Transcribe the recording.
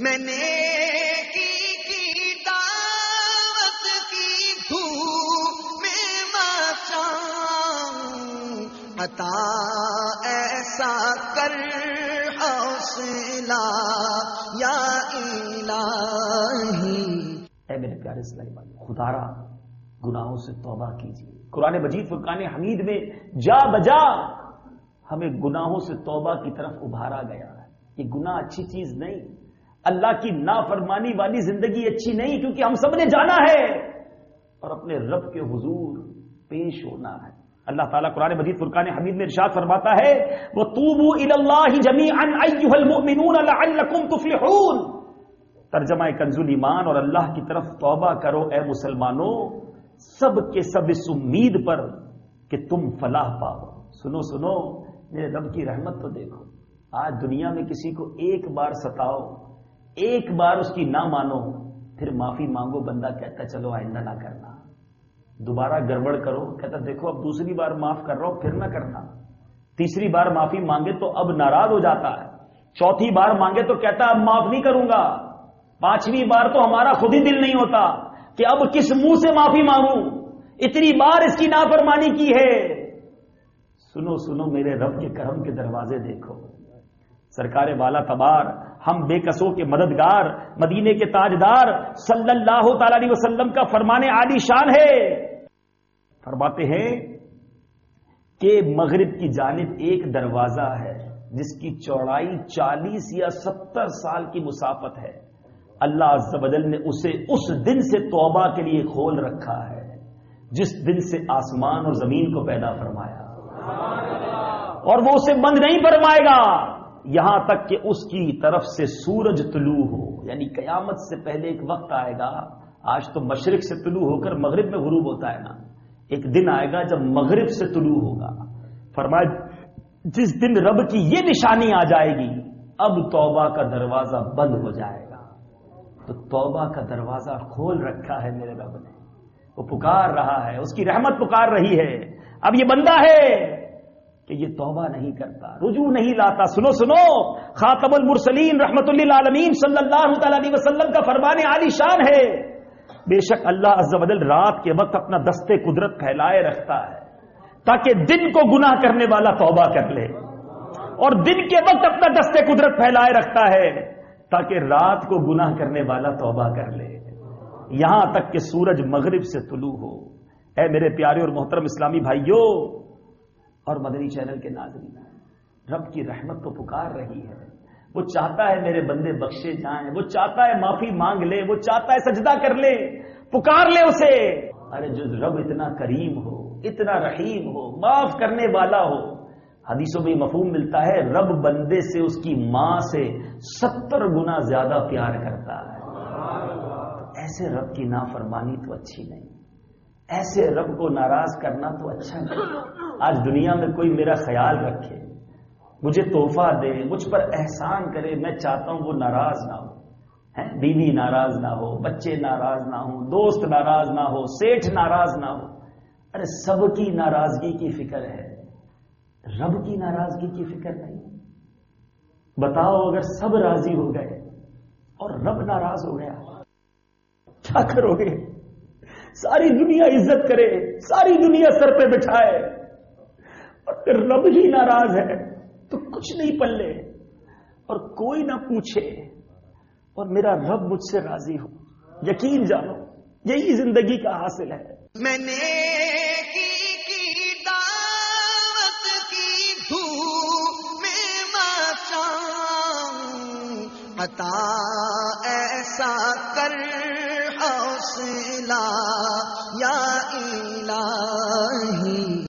میں نے کی دعوت کی دھوپ میں مچاؤں، عطا ایسا کر حوصلہ یا الہی۔ اے میرے پیارے اسلامی بھائی، خدارا گناہوں سے توبہ کیجیے۔ قرآن مجید فرقان حمید میں جا بجا ہمیں گناہوں سے توبہ کی طرف ابھارا گیا ہے۔ یہ گناہ اچھی چیز نہیں، اللہ کی نافرمانی والی زندگی اچھی نہیں، کیونکہ ہم سب نے جانا ہے اور اپنے رب کے حضور پیش ہونا ہے۔ اللہ تعالیٰ قرآن مجید فرقان حمید میں ارشاد فرماتا ہے وَتُوبُوا إِلَى اللَّهِ جَمِيعًا أَيُّهَا الْمُؤْمِنُونَ لَعَلَّكُمْ تُفْلِحُونَ۔ ترجمہ کنز الایمان، اور اللہ کی طرف توبہ کرو اے مسلمانوں، سب کے سب اس امید پر کہ تم فلاح پاؤ۔ سنو سنو، میرے رب کی رحمت تو دیکھو، آج دنیا میں کسی کو ایک بار ستاؤ، ایک بار اس کی نہ مانو، پھر معافی مانگو، بندہ کہتا چلو آئندہ نہ کرنا۔ دوبارہ گڑبڑ کرو، کہتا دیکھو اب دوسری بار معاف کر رہا ہوں، پھر نہ کرنا۔ تیسری بار معافی مانگے تو اب ناراض ہو جاتا ہے، چوتھی بار مانگے تو کہتا اب معاف نہیں کروں گا، پانچویں بار تو ہمارا خود ہی دل نہیں ہوتا کہ اب کس منہ سے معافی مانگوں، اتنی بار اس کی نافرمانی کی ہے۔ سنو سنو، میرے رب کے کرم کے دروازے دیکھو، سرکار والا تبار، ہم بے کسوں کے مددگار، مدینے کے تاجدار صلی اللہ تعالی علیہ وسلم کا فرمان عالی شان ہے۔ فرماتے ہیں کہ مغرب کی جانب ایک دروازہ ہے جس کی چوڑائی 40 یا 70 سال کی مسافت ہے، اللہ عز و جل نے اسے اس دن سے توبہ کے لیے کھول رکھا ہے جس دن سے آسمان اور زمین کو پیدا فرمایا، اور وہ اسے بند نہیں فرمائے گا یہاں تک کہ اس کی طرف سے سورج طلوع ہو۔ یعنی قیامت سے پہلے ایک وقت آئے گا، آج تو مشرق سے طلوع ہو کر مغرب میں غروب ہوتا ہے نا، ایک دن آئے گا جب مغرب سے طلوع ہوگا۔ فرمایا جس دن رب کی یہ نشانی آ جائے گی اب توبہ کا دروازہ بند ہو جائے گا۔ تو توبہ کا دروازہ کھول رکھا ہے میرے رب نے، وہ پکار رہا ہے، اس کی رحمت پکار رہی ہے۔ اب یہ بندہ ہے کہ یہ توبہ نہیں کرتا، رجوع نہیں لاتا۔ سنو سنو، خاتم المرسلین رحمت للعالمین صلی اللہ تعالی علیہ وسلم کا فرمان عالی شان ہے، بے شک اللہ عز و جل رات کے وقت اپنا دستے قدرت پھیلائے رکھتا ہے تاکہ دن کو گناہ کرنے والا توبہ کر لے، اور دن کے وقت اپنا دستے قدرت پھیلائے رکھتا ہے تاکہ رات کو گناہ کرنے والا توبہ کر لے، یہاں تک کہ سورج مغرب سے طلوع ہو۔ اے میرے پیارے اور محترم اسلامی بھائیوں اور مدنی چینل کے ناظرین، رب کی رحمت تو پکار رہی ہے، وہ چاہتا ہے میرے بندے بخشے جائیں، وہ چاہتا ہے معافی مانگ لے، وہ چاہتا ہے سجدہ کر لے، پکار لے اسے۔ ارے جو رب اتنا کریم ہو، اتنا رحیم ہو، معاف کرنے والا ہو، حدیثوں میں مفہوم ملتا ہے رب بندے سے اس کی ماں سے 70 گنا زیادہ پیار کرتا ہے۔ ایسے رب کی نافرمانی تو اچھی نہیں، ایسے رب کو ناراض کرنا تو اچھا نہیں۔ آج دنیا میں کوئی میرا خیال رکھے، مجھے تحفہ دے، مجھ پر احسان کرے، میں چاہتا ہوں وہ ناراض نہ ہو، بیوی ناراض نہ ہو، بچے ناراض نہ ہو، دوست ناراض نہ ہو، سیٹھ ناراض نہ ہو۔ ارے سب کی ناراضگی کی فکر ہے، رب کی ناراضگی کی فکر نہیں۔ بتاؤ اگر سب راضی ہو گئے اور رب ناراض ہو گیا کیا کرو گے؟ ساری دنیا عزت کرے، ساری دنیا سر پہ بٹھائے، اور پھر رب ہی ناراض ہے تو کچھ نہیں پلے، اور کوئی نہ پوچھے اور میرا رب مجھ سے راضی ہو۔ یقین جانو یہی زندگی کا حاصل ہے۔ میں نے کی دعوت کی دھوپ میں مچاؤں، عطا ایسا کر حوصلہ یا الہی۔